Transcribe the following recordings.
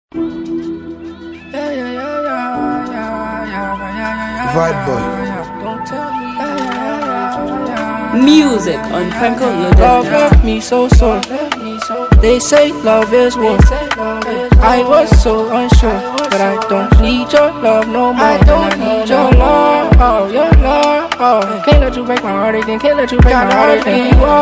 Vibe boy. Music on Pranko Love Loaded. left me so sore. They say love is war. I was so unsure, but I don't need your love no more. I don't need your love, oh, your love. Oh. Can't let you break my heart again. Can't let you break my heart again. You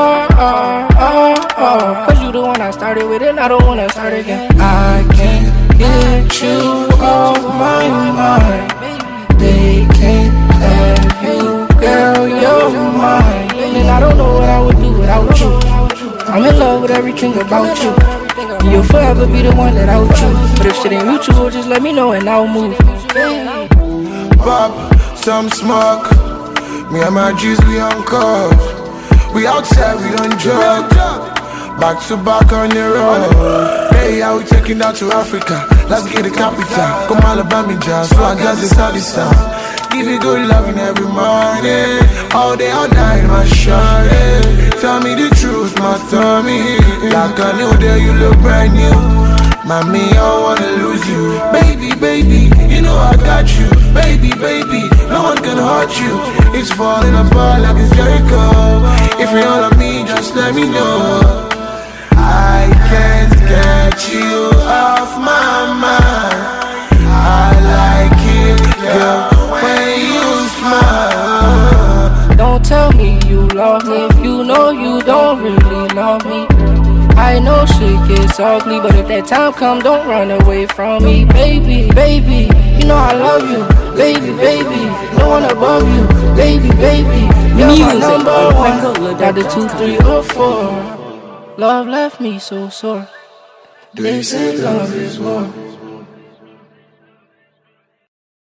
are, cause you the one I started with, and I don't wanna start again. I can't get you off my mind. They can't have you, girl, you're mine. And I don't know what I would do without you. I'm in love with everything about you. And you'll forever be the one that I would choose. But if shit ain't mutual, just let me know and I'll move. Pop some smoke. Me and my G's, we on call. We outside, we don't jog. Back to back on the road. Hey, how we taking out to Africa? Let's get the capital. Come Alabama, jazz. So I got this how this sound. Give you good loving every morning. All day, all night, my shawty. Tell me the truth, my tummy. Like a new day, you look brand new. Mommy, I wanna lose you. Baby, baby, you know I got you. Baby, baby, no one can hurt you. It's falling apart like it's Jericho. If you all of me, just let me know. I can't get you off my mind. I like it, girl, when you smile. Don't tell me you love me if you know you don't really love me. I know shit gets ugly, but if that time come, don't run away from me. Baby, baby, you know I love you. Baby, baby, no one above you. Baby, baby, you're my number one. Got the 2, 3, or 4. Love left me so sore. They say love is war.